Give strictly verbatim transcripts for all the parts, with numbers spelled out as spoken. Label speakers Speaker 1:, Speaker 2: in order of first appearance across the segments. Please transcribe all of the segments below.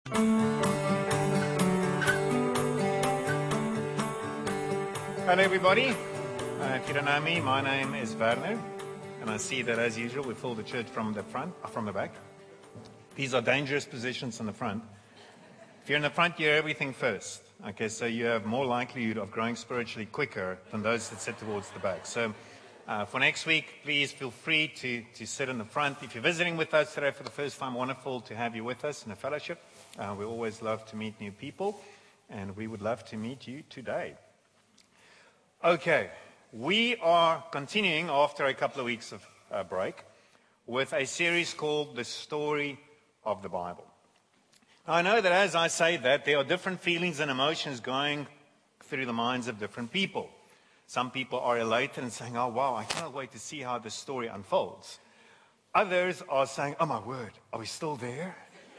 Speaker 1: Hello everybody, uh, if you don't know me, my name is Werner, and I see that as usual we fill the church from the front, uh, from the back. These are dangerous positions in the front. If you're in the front, you hear everything first. Okay, so you have more likelihood of growing spiritually quicker than those that sit towards the back. So uh, for next week, please feel free to, to sit in the front. If you're visiting with us today for the first time, wonderful to have you with us in a fellowship. Uh, we always love to meet new people, and we would love to meet you today. Okay, we are continuing after a couple of weeks of uh, break with a series called The Story of the Bible. Now, I know that as I say that, there are different feelings and emotions going through the minds of different people. Some people are elated and saying, oh wow, I cannot wait to see how this story unfolds. Others are saying, oh my word, are we still there?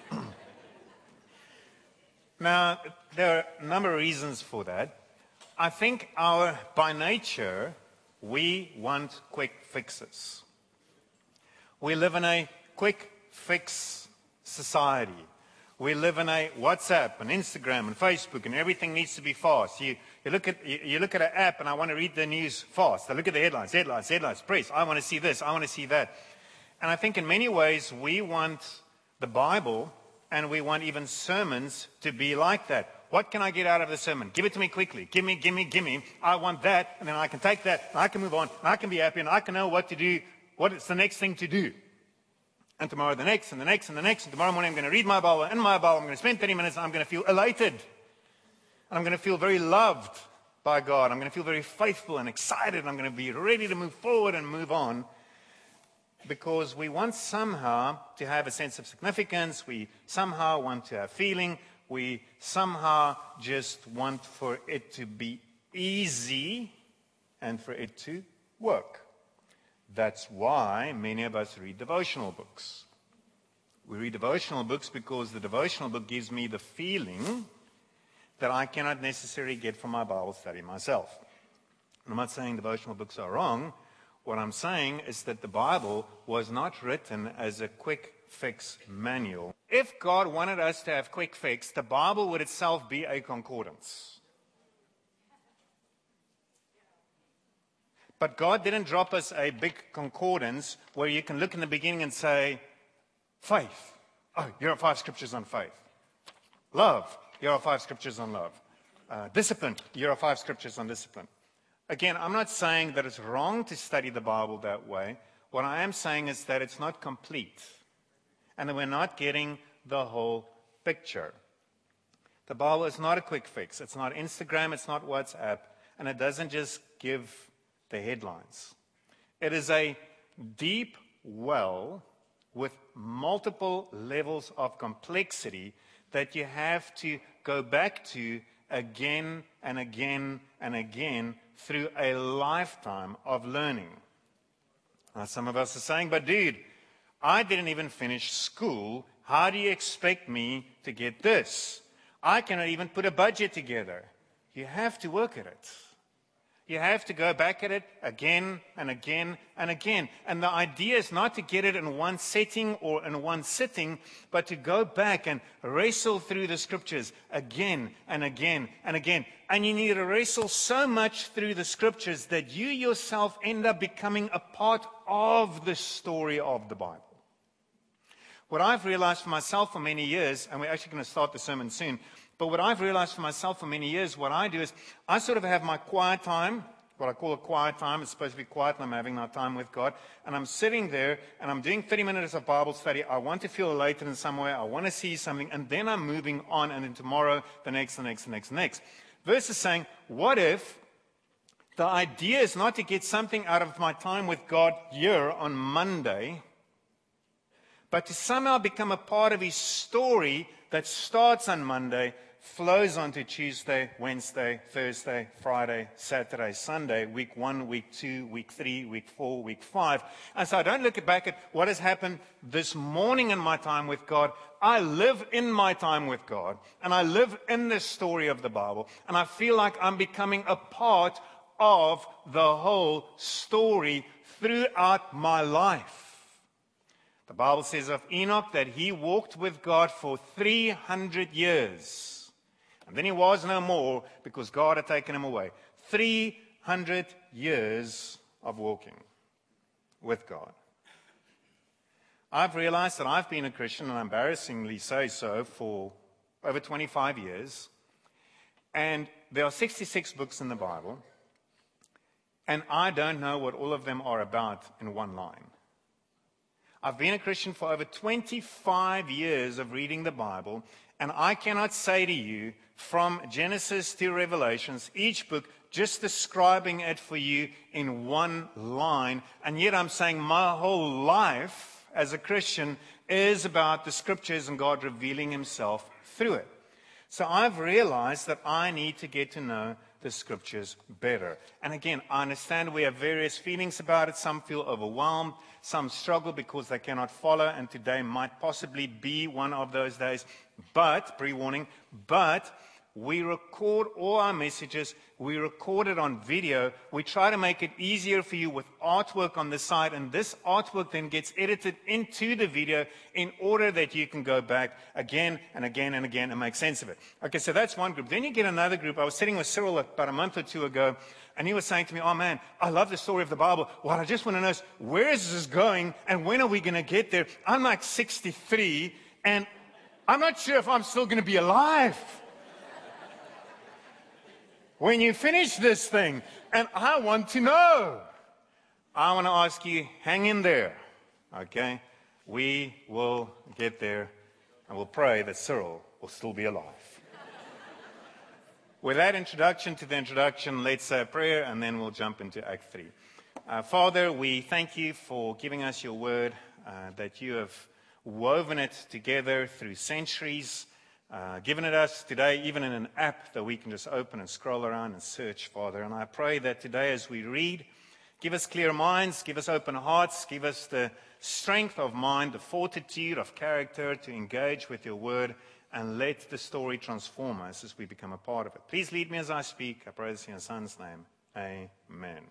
Speaker 1: Now, there are a number of reasons for that. I think our, by nature, we want quick fixes. We live in a quick fix society. We live in a WhatsApp and Instagram and Facebook, and everything needs to be fast. You, you look at you, you look at an app, and I want to read the news fast. I look at the headlines, headlines, headlines, press. I want to see this, I want to see that. And I think in many ways we want the Bible, and we want even sermons to be like that. What can I get out of the sermon? Give it to me quickly. Give me, give me, give me. I want that, and then I can take that, and I can move on, and I can be happy, and I can know what to do, what is the next thing to do. And tomorrow the next, and the next, and the next, and tomorrow morning I'm going to read my Bible, in my Bible, I'm going to spend thirty minutes, and I'm going to feel elated. And I'm going to feel very loved by God. I'm going to feel very faithful and excited, and I'm going to be ready to move forward and move on. Because we want somehow to have a sense of significance. We somehow want to have feeling. We somehow just want for it to be easy and for it to work. That's why many of us read devotional books. We read devotional books because the devotional book gives me the feeling that I cannot necessarily get from my Bible study myself. And I'm not saying devotional books are wrong. What I'm saying is that the Bible was not written as a quick fix manual. If God wanted us to have quick fix, the Bible would itself be a concordance. But God didn't drop us a big concordance where you can look in the beginning and say, faith. Oh, here are five scriptures on faith. Love. Here are five scriptures on love. Uh, discipline. Here are five scriptures on discipline. Again, I'm not saying that it's wrong to study the Bible that way. What I am saying is that it's not complete. And that we're not getting the whole picture. The Bible is not a quick fix. It's not Instagram, it's not WhatsApp, and it doesn't just give the headlines. It is a deep well with multiple levels of complexity that you have to go back to again and again and again through a lifetime of learning. Now, some of us are saying, but dude, I didn't even finish school. How do you expect me to get this? I cannot even put a budget together. You have to work at it. You have to go back at it again and again and again. And the idea is not to get it in one setting or in one sitting, but to go back and wrestle through the scriptures again and again and again. And you need to wrestle so much through the scriptures that you yourself end up becoming a part of the story of the Bible. What I've realized for myself for many years, and we're actually going to start the sermon soon, but what I've realized for myself for many years, what I do is I sort of have my quiet time, what I call a quiet time. It's supposed to be quiet, and I'm having my time with God. And I'm sitting there, and I'm doing thirty minutes of Bible study. I want to feel elated in some way. I want to see something, and then I'm moving on, and then tomorrow, the next, the next, the next, the next. Versus saying, what if the idea is not to get something out of my time with God here on Monday, but to somehow become a part of His story that starts on Monday, flows on to Tuesday, Wednesday, Thursday, Friday, Saturday, Sunday, week one, week two, week three, week four, week five. And so I don't look back at what has happened this morning in my time with God. I live in my time with God, and I live in this story of the Bible, and I feel like I'm becoming a part of the whole story throughout my life. The Bible says of Enoch that he walked with God for three hundred years. And then he was no more because God had taken him away. three hundred years of walking with God. I've realized that I've been a Christian, and I embarrassingly say so, for over twenty-five years. And there are sixty-six books in the Bible. And I don't know what all of them are about in one line. I've been a Christian for over twenty-five years of reading the Bible, and I cannot say to you from Genesis to Revelations, each book just describing it for you in one line, and yet I'm saying my whole life as a Christian is about the Scriptures and God revealing Himself through it. So I've realized that I need to get to know the Scriptures better. And again, I understand we have various feelings about it. Some feel overwhelmed. Some struggle because they cannot follow. And today might possibly be one of those days. But, pre-warning, but we record all our messages. We record it on video. We try to make it easier for you with artwork on the side. And this artwork then gets edited into the video in order that you can go back again and again and again and make sense of it. Okay, so that's one group. Then you get another group. I was sitting with Cyril about a month or two ago, and he was saying to me, oh man, I love the story of the Bible. What I just want to know is, where is this going and when are we going to get there? I'm like sixty-three, and I'm not sure if I'm still going to be alive when you finish this thing, and I want to know. I want to ask you, hang in there, okay? We will get there, and we'll pray that Cyril will still be alive. With that introduction to the introduction, let's say a prayer, and then we'll jump into Act three. Uh, Father, we thank you for giving us your word, uh, that you have woven it together through centuries, Uh, given it us today, even in an app that we can just open and scroll around and search, Father. And I pray that today as we read, give us clear minds, give us open hearts, give us the strength of mind, the fortitude of character to engage with your word, and let the story transform us as we become a part of it. Please lead me as I speak. I pray this in your Son's name. Amen.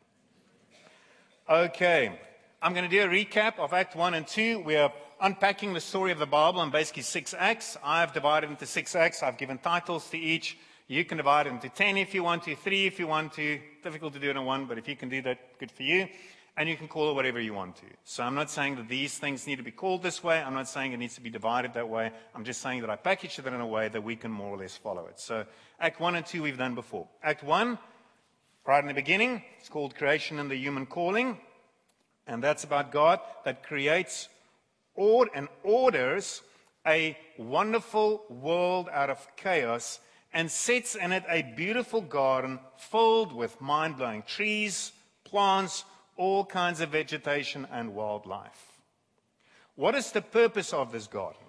Speaker 1: Okay, I'm going to do a recap of Act one and two. We are unpacking the story of the Bible in basically six acts. I've divided into six acts. I've given titles to each. You can divide it into ten if you want to, three if you want to. Difficult to do it in one, but if you can do that, good for you. And you can call it whatever you want to. So I'm not saying that these things need to be called this way. I'm not saying it needs to be divided that way. I'm just saying that I package it in a way that we can more or less follow it. So Act one and two we've done before. Act one, right in the beginning, it's called Creation and the Human Calling. And that's about God that creates and orders a wonderful world out of chaos and sets in it a beautiful garden filled with mind-blowing trees, plants, all kinds of vegetation and wildlife. What is the purpose of this garden?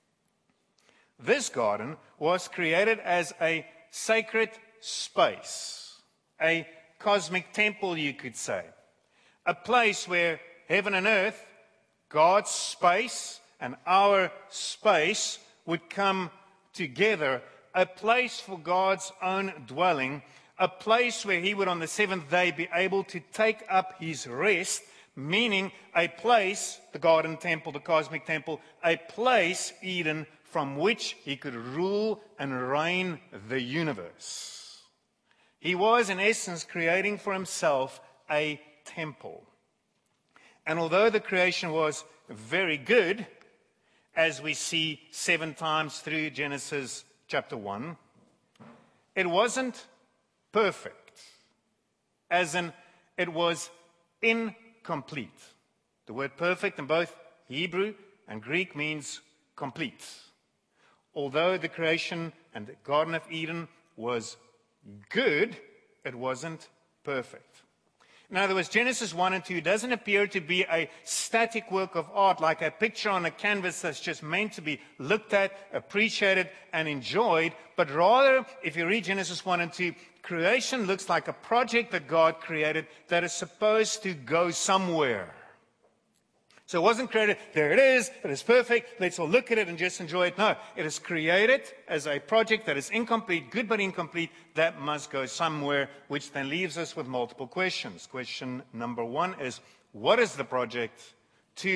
Speaker 1: This garden was created as a sacred space, a cosmic temple, you could say, a place where heaven and earth, God's space and our space would come together, a place for God's own dwelling, a place where He would on the seventh day be able to take up His rest, meaning a place, the garden temple, the cosmic temple, a place, Eden, from which He could rule and reign the universe. He was, in essence, creating for Himself a temple. And although the creation was very good, as we see seven times through Genesis chapter one, it wasn't perfect, as in it was incomplete. The word perfect in both Hebrew and Greek means complete. Although the creation and the Garden of Eden was good, it wasn't perfect. In other words, Genesis one and two doesn't appear to be a static work of art, like a picture on a canvas that's just meant to be looked at, appreciated, and enjoyed. But rather, if you read Genesis one and two, creation looks like a project that God created that is supposed to go somewhere. So it wasn't created, there it is, it is perfect, let's all look at it and just enjoy it. No, it is created as a project that is incomplete, good but incomplete, that must go somewhere, which then leaves us with multiple questions. Question number one is, what is the project? Two,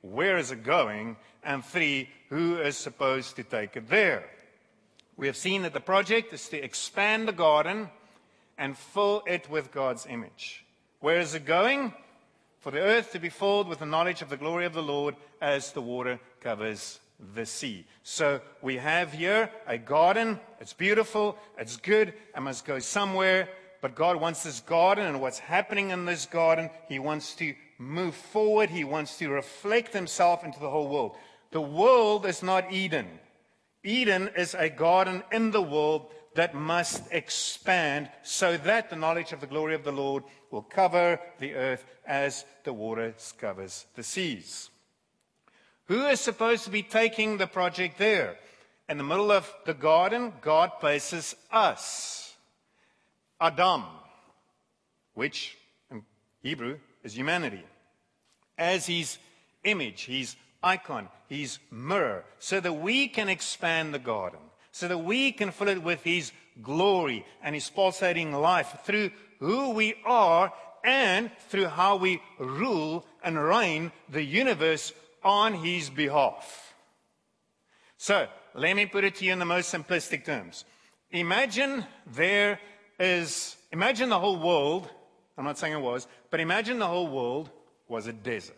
Speaker 1: where is it going? And three, who is supposed to take it there? We have seen that the project is to expand the garden and fill it with God's image. Where is it going? For the earth to be filled with the knowledge of the glory of the Lord as the water covers the sea. So we have here a garden. It's beautiful. It's good. I must go somewhere. But God wants this garden, and what's happening in this garden, He wants to move forward. He wants to reflect Himself into the whole world. The world is not Eden. Eden is a garden in the world that must expand so that the knowledge of the glory of the Lord will cover the earth as the water covers the seas. Who is supposed to be taking the project there? In the middle of the garden, God places us. Adam, which in Hebrew is humanity, as His image, His icon, His mirror, so that we can expand the garden, so that we can fill it with His glory and His pulsating life through who we are and through how we rule and reign the universe on His behalf. So, let me put it to you in the most simplistic terms. Imagine there is, imagine the whole world, I'm not saying it was, but imagine the whole world was a desert.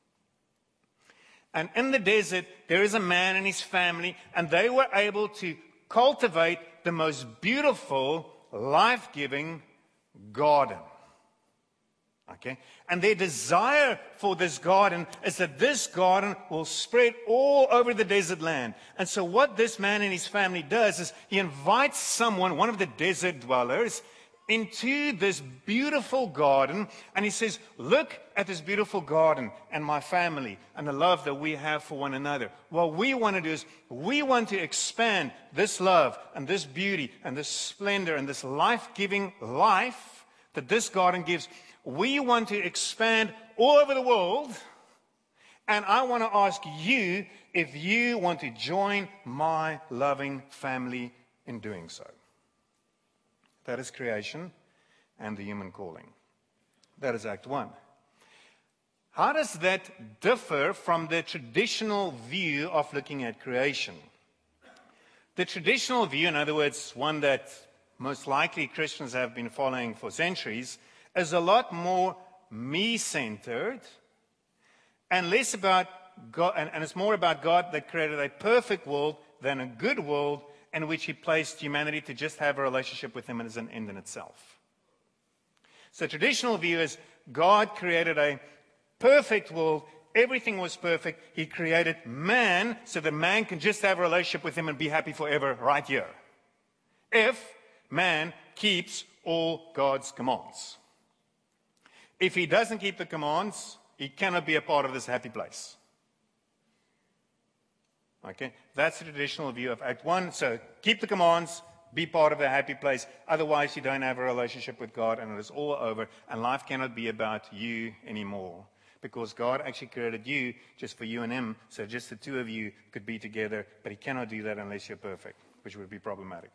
Speaker 1: And in the desert, there is a man and his family, and they were able to cultivate the most beautiful, life-giving garden. Okay? And their desire for this garden is that this garden will spread all over the desert land. And so what this man and his family does is he invites someone, one of the desert dwellers, into this beautiful garden, and he says, look at this beautiful garden and my family and the love that we have for one another. What we want to do is we want to expand this love and this beauty and this splendor and this life-giving life that this garden gives. We want to expand all over the world, and I want to ask you if you want to join my loving family in doing so. That is creation and the human calling. That is Act one. How does that differ from the traditional view of looking at creation? The traditional view, in other words, one that most likely Christians have been following for centuries, is a lot more me-centered and less about God, and, and it's more about God that created a perfect world than a good world in which He placed humanity to just have a relationship with Him as an end in itself. So traditional view is God created a perfect world. Everything was perfect. He created man so that man can just have a relationship with Him and be happy forever right here. If man keeps all God's commands. If he doesn't keep the commands, he cannot be a part of this happy place. Okay, that's the traditional view of Act one. So keep the commands, be part of the happy place. Otherwise, you don't have a relationship with God, and it is all over. And life cannot be about you anymore, because God actually created you just for you and Him. So just the two of you could be together, but He cannot do that unless you're perfect, which would be problematic.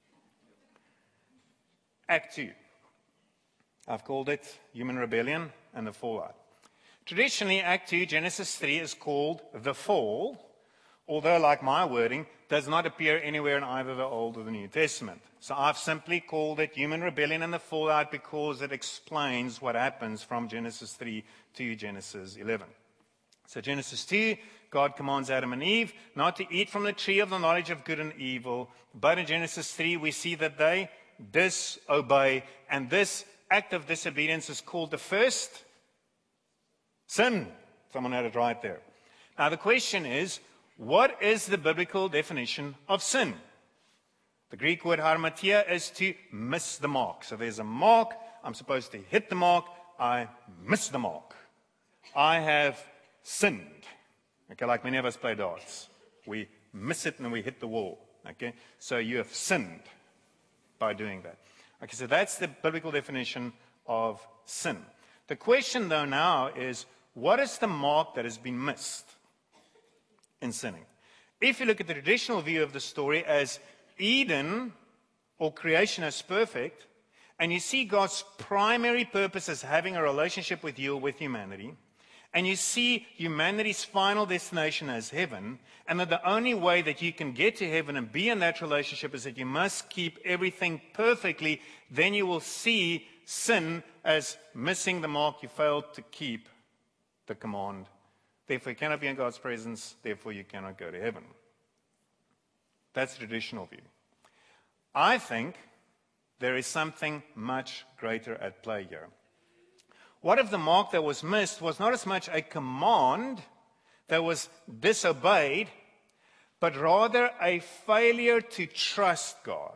Speaker 1: Act two. I've called it Human Rebellion and the Fallout. Traditionally, Act two, Genesis three, is called the Fall, although, like my wording, does not appear anywhere in either the Old or the New Testament. So I've simply called it Human Rebellion and the Fallout because it explains what happens from Genesis three to Genesis eleven. So Genesis two, God commands Adam and Eve not to eat from the tree of the knowledge of good and evil. But in Genesis three, we see that they disobey, and this act of disobedience is called the first sin. Someone had it right there. Now the question is, what is the biblical definition of sin? The Greek word harmatia is to miss the mark. So there's a mark, I'm supposed to hit the mark, I miss the mark. I have sinned. Okay, like many of us play darts. We miss it and we hit the wall. Okay, so you have sinned by doing that. Okay, so that's the biblical definition of sin. The question, though, now is, what is the mark that has been missed in sinning? If you look at the traditional view of the story as Eden, or creation, as perfect, and you see God's primary purpose as having a relationship with you or with humanity, and you see humanity's final destination as heaven, and that the only way that you can get to heaven and be in that relationship is that you must keep everything perfectly, then you will see sin as missing the mark. You failed to keep the command. Therefore, you cannot be in God's presence. Therefore, you cannot go to heaven. That's the traditional view. I think there is something much greater at play here. What if the mark that was missed was not as much a command that was disobeyed, but rather a failure to trust God?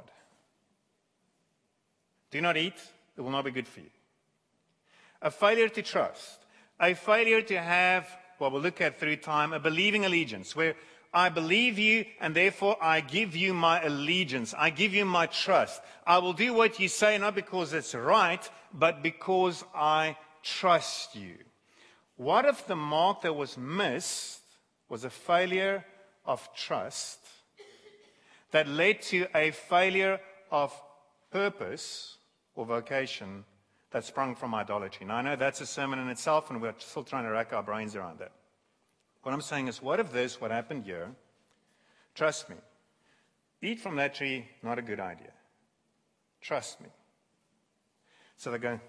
Speaker 1: Do not eat, it will not be good for you. A failure to trust. A failure to have, what we'll look at through time, a believing allegiance, where I believe you, and therefore I give you my allegiance. I give you my trust. I will do what you say, not because it's right, but because I trust you. What if the mark that was missed was a failure of trust that led to a failure of purpose or vocation that sprung from idolatry? Now, I know that's a sermon in itself, and we're still trying to rack our brains around that. What I'm saying is, what if this, what happened here, trust me, eat from that tree, not a good idea. Trust me. So they go,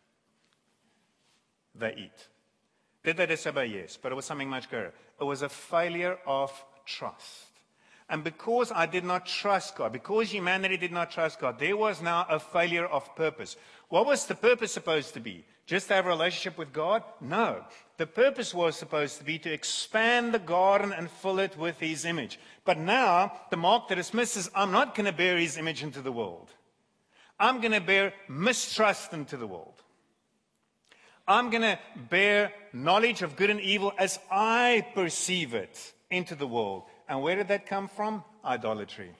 Speaker 1: they eat. Did they disobey? Yes, but it was something much greater. It was a failure of trust. And because I did not trust God, because humanity did not trust God, there was now a failure of purpose. What was the purpose supposed to be? Just to have a relationship with God? No. The purpose was supposed to be to expand the garden and fill it with His image. But now, the mark that is missed is, I'm not going to bear His image into the world. I'm going to bear mistrust into the world. I'm going to bear knowledge of good and evil as I perceive it into the world. And where did that come from? Idolatry.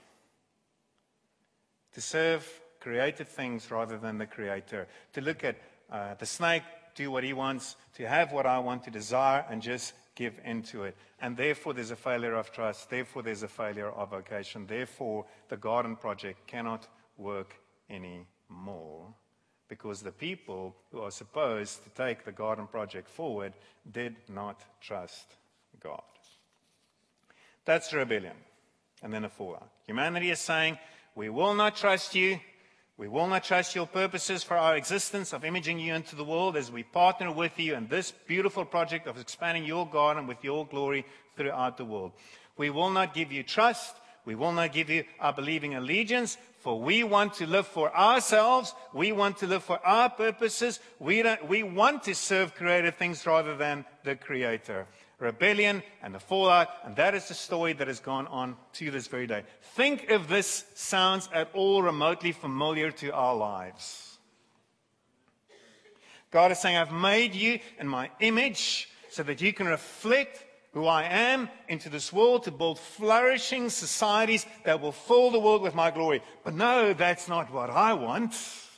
Speaker 1: To serve created things rather than the Creator. To look at uh, the snake, do what he wants, to have what I want, to desire, and just give into it. And therefore there's a failure of trust. Therefore there's a failure of vocation. Therefore the garden project cannot work anymore. Because the people who are supposed to take the garden project forward did not trust God. That's rebellion. And then a fallout. Humanity is saying, we will not trust you. We will not trust your purposes for our existence of imaging you into the world as we partner with you in this beautiful project of expanding your garden with your glory throughout the world. We will not give you trust. We will not give you our believing allegiance, for we want to live for ourselves. We want to live for our purposes. We, don't, we want to serve created things rather than the Creator. Rebellion and the fallout, and that is the story that has gone on to this very day. Think if this sounds at all remotely familiar to our lives. God is saying, I've made you in my image so that you can reflect who I am into this world to build flourishing societies that will fill the world with my glory. But no, that's not what I want.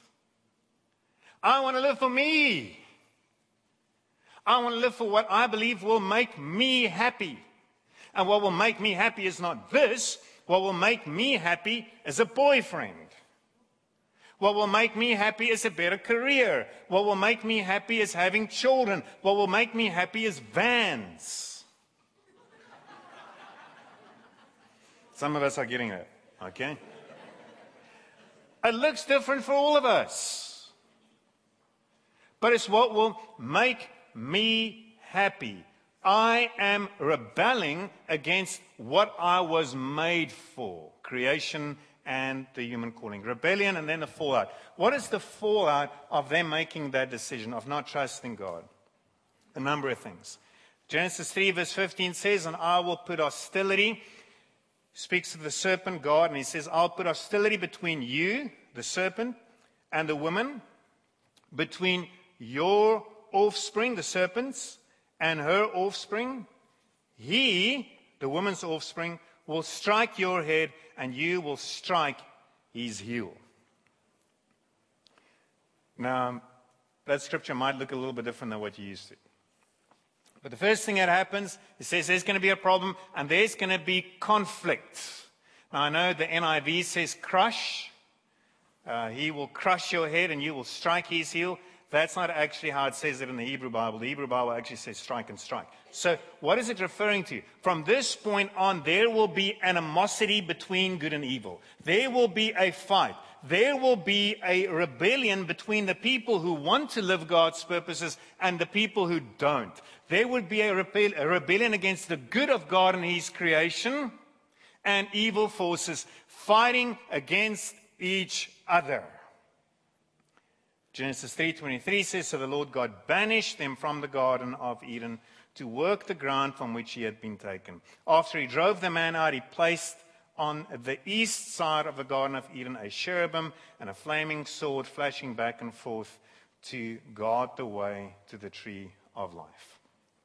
Speaker 1: I want to live for me. I want to live for what I believe will make me happy. And what will make me happy is not this. What will make me happy is a boyfriend. What will make me happy is a better career. What will make me happy is having children. What will make me happy is Vans. Some of us are getting that, okay? It looks different for all of us. But it's what will make me happy. I am rebelling against what I was made for. Creation and the human calling. Rebellion and then the fallout. What is the fallout of them making that decision, of not trusting God? A number of things. Genesis three verse fifteen says, and I will put hostility, speaks to the serpent God, and he says, I'll put hostility between you, the serpent, and the woman, between your offspring, the serpent's, and her offspring. He, the woman's offspring, will strike your head, and you will strike his heel. Now, that scripture might look a little bit different than what you used to. But the first thing that happens, it says there's going to be a problem, and there's going to be conflict. Now, I know the N I V says crush. Uh, he will crush your head, and you will strike his heel. That's not actually how it says it in the Hebrew Bible. The Hebrew Bible actually says strike and strike. So what is it referring to? From this point on, there will be animosity between good and evil. There will be a fight. There will be a rebellion between the people who want to live God's purposes and the people who don't. There would be a, rebel- a rebellion against the good of God and His creation, and evil forces fighting against each other. Genesis three twenty-three says, so the Lord God banished them from the Garden of Eden to work the ground from which he had been taken. After he drove the man out, he placed on the east side of the Garden of Eden a cherubim and a flaming sword flashing back and forth to guard the way to the tree of life.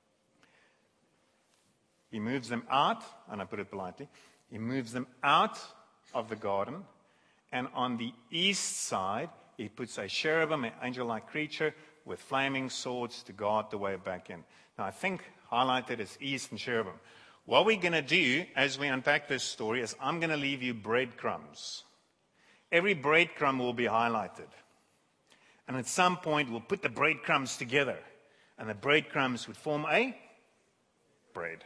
Speaker 1: He moves them out, and I put it politely, he moves them out of the garden, and on the east side, he puts a cherubim, an angel-like creature, with flaming swords to guard the way back in. Now, I think highlighted is east and cherubim. What we're going to do as we unpack this story is I'm going to leave you breadcrumbs. Every breadcrumb will be highlighted. And at some point, we'll put the breadcrumbs together. And the breadcrumbs would form a bread.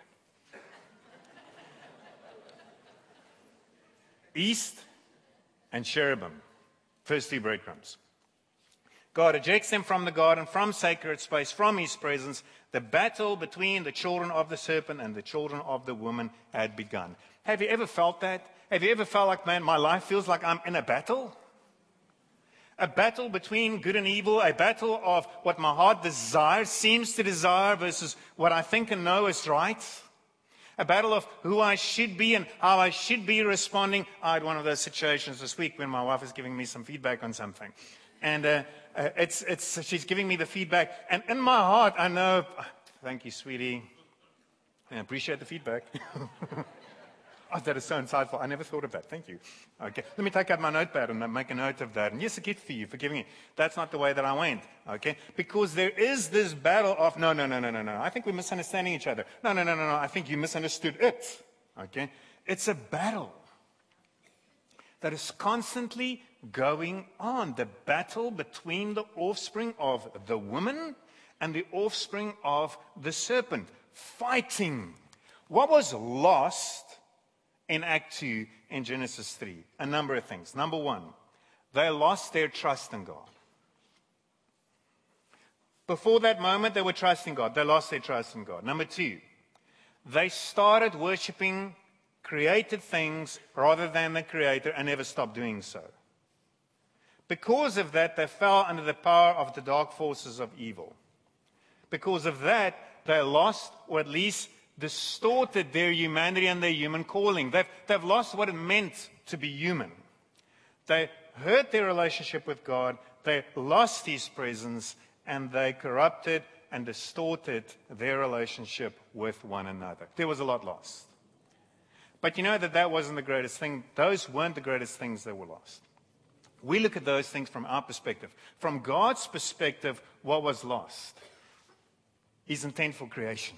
Speaker 1: East and cherubim. First two breadcrumbs. God ejects them from the garden, from sacred space, from his presence. The battle between the children of the serpent and the children of the woman had begun. Have you ever felt that? Have you ever felt like, man, my life feels like I'm in a battle? A battle between good and evil, a battle of what my heart desires, seems to desire, versus what I think and know is right. A battle of who I should be and how I should be responding. I had one of those situations this week when my wife was giving me some feedback on something. And uh, uh, it's, it's, she's giving me the feedback. And in my heart, I know, thank you, sweetie. I appreciate the feedback. Oh, that is so insightful. I never thought of that. Thank you. Okay, let me take out my notepad and make a note of that. And yes, a gift for you for giving it. That's not the way that I went. Okay, because there is this battle of no, no, no, no, no, no. I think we're misunderstanding each other. No, no, no, no, no. I think you misunderstood it. Okay, it's a battle that is constantly going on. The battle between the offspring of the woman and the offspring of the serpent, fighting. What was lost in Act two in Genesis three? A number of things. Number one, they lost their trust in God. Before that moment, they were trusting God. They lost their trust in God. Number two, they started worshiping created things rather than the Creator and never stopped doing so. Because of that, they fell under the power of the dark forces of evil. Because of that, they lost, or at least distorted, their humanity and their human calling. They've, they've lost what it meant to be human. They hurt their relationship with God, they lost his presence, and they corrupted and distorted their relationship with one another. There was a lot lost. But you know that that wasn't the greatest thing. Those weren't the greatest things that were lost. We look at those things from our perspective. From God's perspective, what was lost? His intent for creation.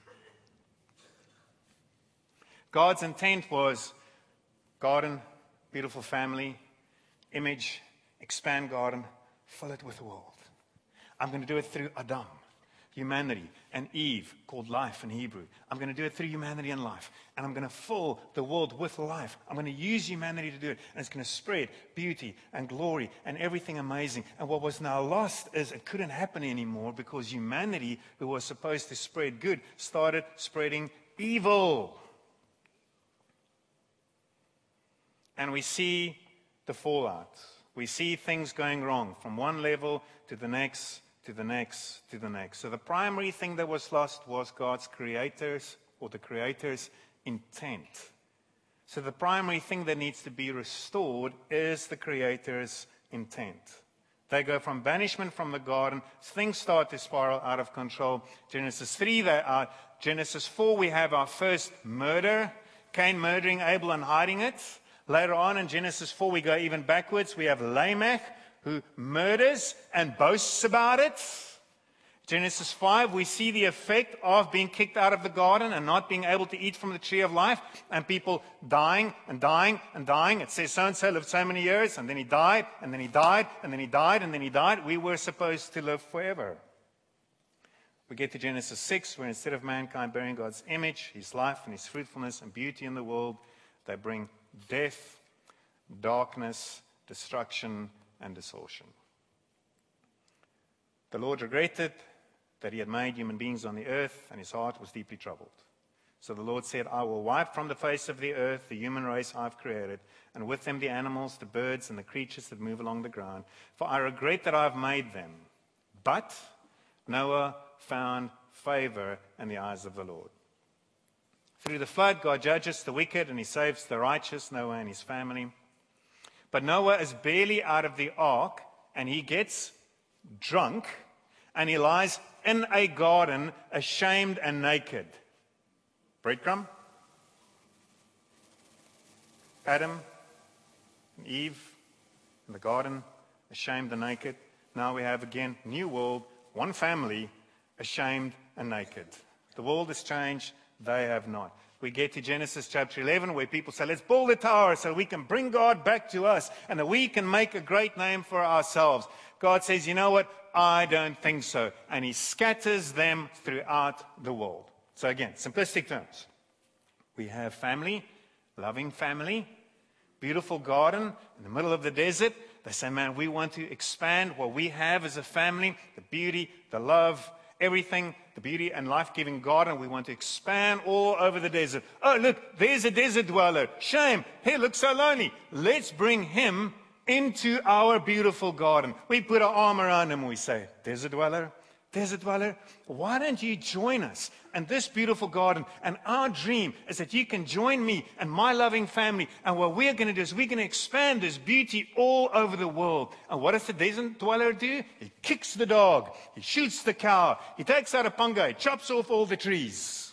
Speaker 1: God's intent was garden, beautiful family, image, expand garden, fill it with the world. I'm going to do it through Adam, humanity, and Eve, called life in Hebrew. I'm going to do it through humanity and life. And I'm going to fill the world with life. I'm going to use humanity to do it. And it's going to spread beauty and glory and everything amazing. And what was now lost is it couldn't happen anymore because humanity, who was supposed to spread good, started spreading evil. And we see the fallout. We see things going wrong from one level to the next, to the next, to the next. So the primary thing that was lost was God's creators, or the Creator's intent. So the primary thing that needs to be restored is the Creator's intent. They go from banishment from the garden. Things start to spiral out of control. Genesis three, they are. Genesis four, we have our first murder. Cain murdering Abel and hiding it. Later on in Genesis four, we go even backwards. We have Lamech, who murders and boasts about it. Genesis five, we see the effect of being kicked out of the garden and not being able to eat from the tree of life, and people dying and dying and dying. It says so-and-so lived so many years, and then he died, and then he died, and then he died, and then he died. We were supposed to live forever. We get to Genesis six, where instead of mankind bearing God's image, his life and his fruitfulness and beauty in the world, they bring death, darkness, destruction, and distortion. The Lord regretted that he had made human beings on the earth, and his heart was deeply troubled. So the Lord said, I will wipe from the face of the earth the human race I've created, and with them the animals, the birds, and the creatures that move along the ground. For I regret that I've made them. But Noah found favor in the eyes of the Lord. Through the flood, God judges the wicked, and he saves the righteous, Noah and his family. But Noah is barely out of the ark, and he gets drunk, and he lies in a garden, ashamed and naked. Breadcrumb? Adam and Eve in the garden, ashamed and naked. Now we have again, new world, one family, ashamed and naked. The world has changed, they have not. We get to Genesis chapter eleven, where people say, let's build a tower so we can bring God back to us and that we can make a great name for ourselves. God says, you know what? I don't think so. And he scatters them throughout the world. So again, simplistic terms. We have family, loving family, beautiful garden in the middle of the desert. They say, man, we want to expand what we have as a family, the beauty, the love, everything, the beauty and life-giving garden. We want to expand all over the desert. Oh, look, there's a desert dweller. Shame. He looks so lonely. Let's bring him into our beautiful garden. We put our arm around him and we say, desert dweller, desert dweller, why don't you join us in this beautiful garden? And our dream is that you can join me and my loving family. And what we're going to do is we're going to expand this beauty all over the world. And what does the desert dweller do? He kicks the dog. He shoots the cow. He takes out a panga. He chops off all the trees.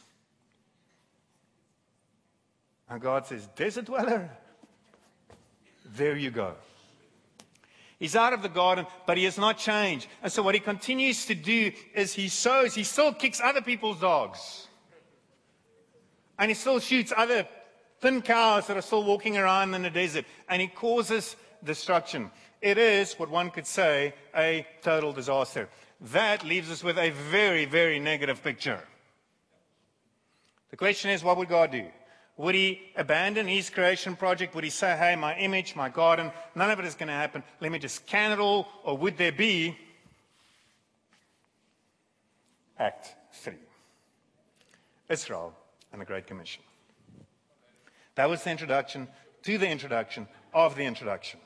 Speaker 1: And God says, desert dweller, there you go. He's out of the garden, but he has not changed. And so what he continues to do is he sows, he still kicks other people's dogs. And he still shoots other thin cows that are still walking around in the desert. And he causes destruction. It is, what one could say, a total disaster. That leaves us with a very, very negative picture. The question is, what would God do? Would he abandon his creation project? Would he say, hey, my image, my garden, none of it is going to happen. Let me just can it all. Or would there be Act three? Israel and the Great Commission. That was the introduction to the introduction of the introduction.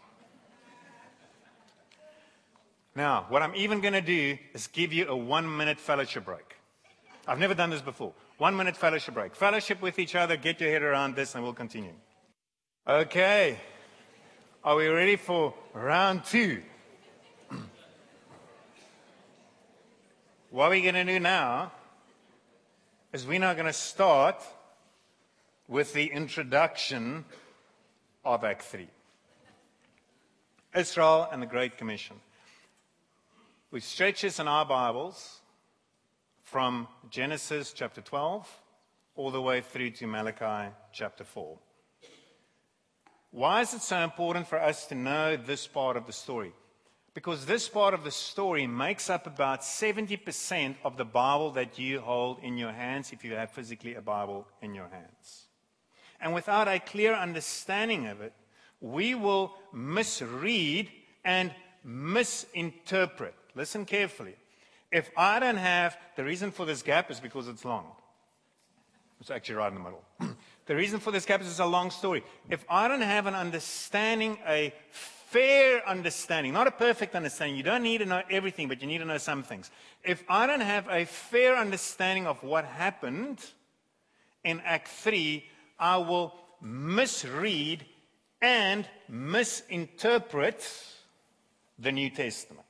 Speaker 1: Now, what I'm even going to do is give you a one-minute fellowship break. I've never done this before. One minute fellowship break. Fellowship with each other. Get your head around this and we'll continue. Okay. Are we ready for round two? What we're going to do now is we're now going to start with the introduction of Act three. Israel and the Great Commission. We stretch this in our Bibles from Genesis chapter twelve all the way through to Malachi chapter four. Why is it so important for us to know this part of the story? Because this part of the story makes up about seventy percent of the Bible that you hold in your hands if you have physically a Bible in your hands. And without a clear understanding of it, we will misread and misinterpret. Listen carefully. If I don't have, the reason for this gap is because it's long. It's actually right in the middle. The reason for this gap is it's a long story. If I don't have an understanding, a fair understanding, not a perfect understanding, you don't need to know everything, but you need to know some things. If I don't have a fair understanding of what happened in Act three, I will misread and misinterpret the New Testament.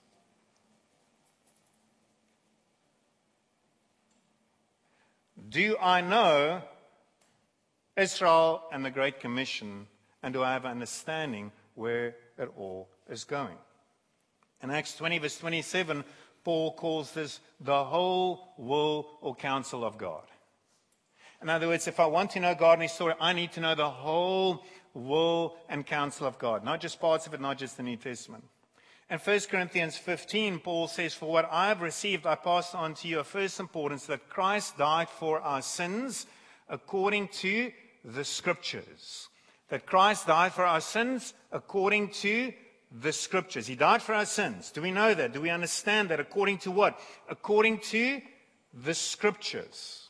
Speaker 1: Do I know Israel and the Great Commission, and do I have an understanding where it all is going? In Acts twenty, verse twenty-seven, Paul calls this the whole will or counsel of God. In other words, if I want to know God and His story, I need to know the whole will and counsel of God, not just parts of it, not just the New Testament. In First Corinthians fifteen, Paul says, "For what I have received, I pass on to you of first importance, that Christ died for our sins according to the Scriptures." That Christ died for our sins according to the Scriptures. He died for our sins. Do we know that? Do we understand that? According to what? According to the Scriptures.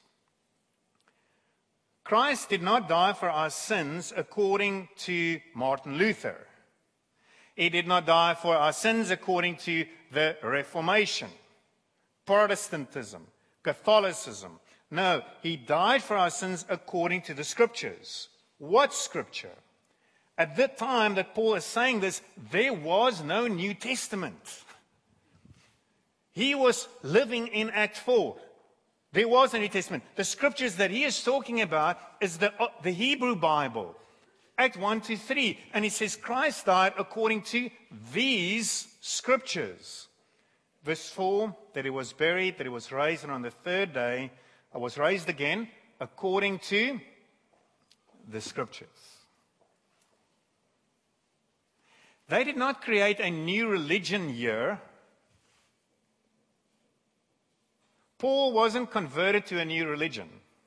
Speaker 1: Christ did not die for our sins according to Martin Luther. He did not die for our sins according to the Reformation, Protestantism, Catholicism. No, He died for our sins according to the Scriptures. What Scripture? At the time that Paul is saying this, there was no New Testament. He was living in Act four. There was a New Testament. The Scriptures that he is talking about is the, uh, the Hebrew Bible. Act one to three. And he says Christ died according to these Scriptures. Verse four, that He was buried, that He was raised, and on the third day I was raised again according to the Scriptures. They did not create a new religion here. Paul wasn't converted to a new religion.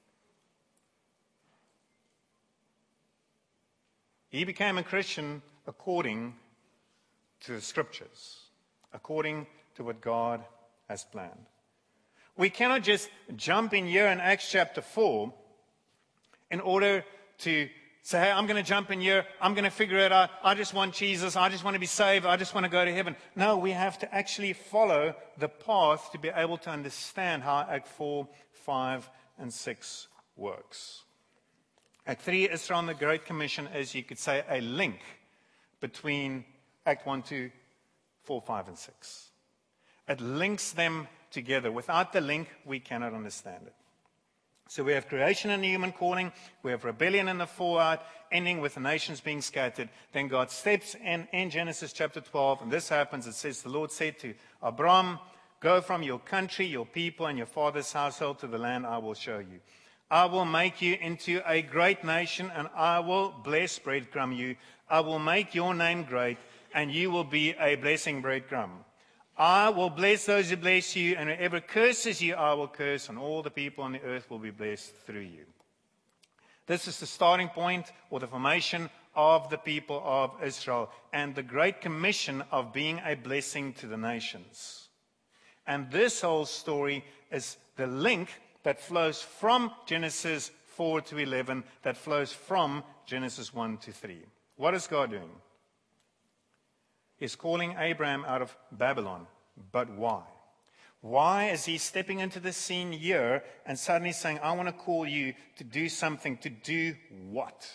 Speaker 1: He became a Christian according to the Scriptures, according to what God has planned. We cannot just jump in here in Acts chapter four in order to say, hey, I'm going to jump in here, I'm going to figure it out, I just want Jesus, I just want to be saved, I just want to go to heaven. No, we have to actually follow the path to be able to understand how Act four, five, and six works. Act three, Israel and the Great Commission, is, you could say, a link between Act one, two, four, five, and six. It links them together. Without the link, we cannot understand it. So we have creation and human calling, we have rebellion and the fallout, ending with the nations being scattered. Then God steps in in Genesis chapter twelve, and this happens. It says, the Lord said to Abram, go from your country, your people, and your father's household to the land I will show you. I will make you into a great nation, and I will bless, breadcrumb you. I will make your name great, and you will be a blessing, breadcrumb. I will bless those who bless you, and whoever curses you, I will curse, and all the people on the earth will be blessed through you. This is the starting point, or the formation of the people of Israel, and the great commission of being a blessing to the nations. And this whole story is the link that flows from Genesis four to eleven, that flows from Genesis one to three. What is God doing? He's calling Abraham out of Babylon. But why? Why is he stepping into the scene here and suddenly saying, I want to call you to do something? To do what?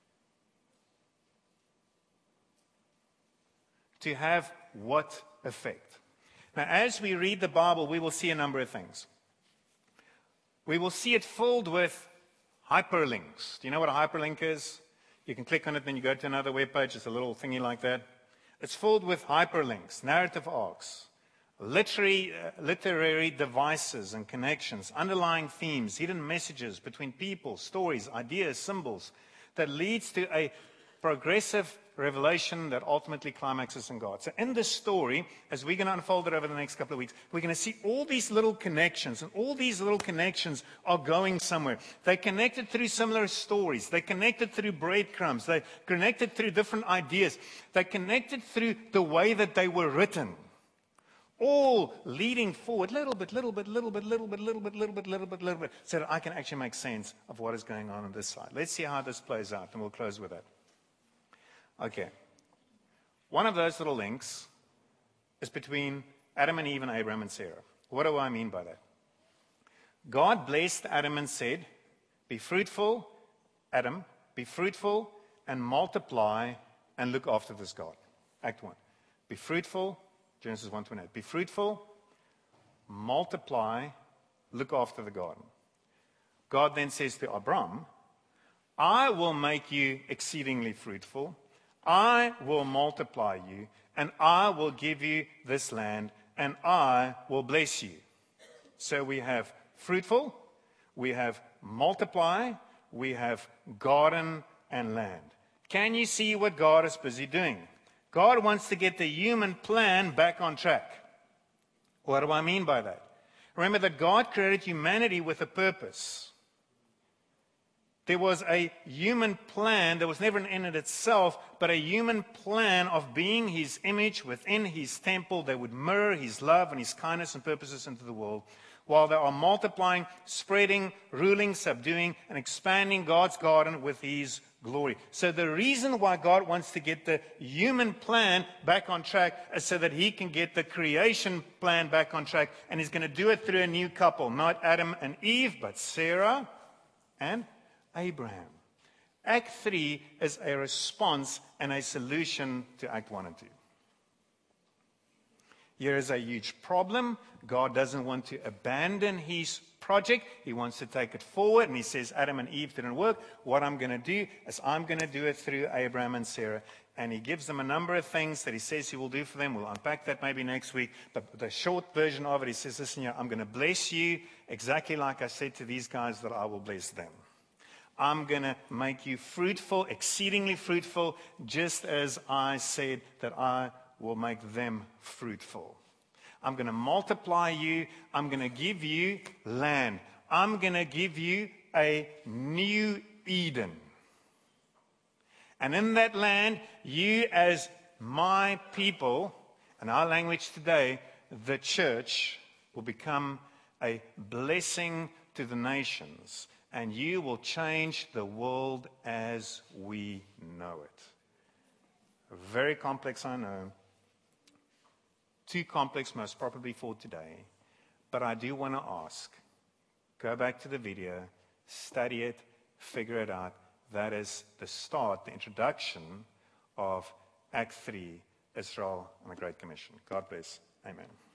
Speaker 1: To have what effect? Now, as we read the Bible, we will see a number of things. We will see it filled with hyperlinks. Do you know what a hyperlink is? You can click on it, then you go to another web page. It's a little thingy like that. It's filled with hyperlinks, narrative arcs, literary, uh, literary devices and connections, underlying themes, hidden messages between people, stories, ideas, symbols, that leads to a progressive revelation that ultimately climaxes in God. So in this story, as we're going to unfold it over the next couple of weeks, we're going to see all these little connections, and all these little connections are going somewhere. They're connected through similar stories. They're connected through breadcrumbs. They're connected through different ideas. They're connected through the way that they were written. All leading forward, little bit, little bit, little bit, little bit, little bit, little bit, little bit, little bit, so that I can actually make sense of what is going on on this side. Let's see how this plays out, and we'll close with that. Okay. One of those little links is between Adam and Eve and Abraham and Sarah. What do I mean by that? God blessed Adam and said, be fruitful, Adam, be fruitful and multiply and look after this garden. Act one. Be fruitful, Genesis one twenty-eight. Be fruitful, multiply, look after the garden. God then says to Abram, I will make you exceedingly fruitful. I will multiply you, and I will give you this land, and I will bless you. So we have fruitful, we have multiply, we have garden and land. Can you see what God is busy doing? God wants to get the human plan back on track. What do I mean by that? Remember that God created humanity with a purpose. There was a human plan. There was never an end in itself, but a human plan of being His image within His temple that would mirror His love and His kindness and purposes into the world, while they are multiplying, spreading, ruling, subduing, and expanding God's garden with His glory. So the reason why God wants to get the human plan back on track is so that He can get the creation plan back on track, and He's going to do it through a new couple, not Adam and Eve, but Sarah and Abraham. Act three is a response and a solution to Act one and two. Here is a huge problem. God doesn't want to abandon His project. He wants to take it forward. And He says, Adam and Eve didn't work. What I'm going to do is I'm going to do it through Abraham and Sarah. And He gives them a number of things that He says He will do for them. We'll unpack that maybe next week. But the short version of it, He says, listen here, I'm going to bless you exactly like I said to these guys that I will bless them. I'm going to make you fruitful, exceedingly fruitful, just as I said that I will make them fruitful. I'm going to multiply you. I'm going to give you land. I'm going to give you a new Eden. And in that land, you as my people, in our language today, the church, will become a blessing to the nations. And you will change the world as we know it. Very complex, I know. Too complex, most probably for today. But I do want to ask, go back to the video, study it, figure it out. That is the start, the introduction of Act three, Israel and the Great Commission. God bless. Amen.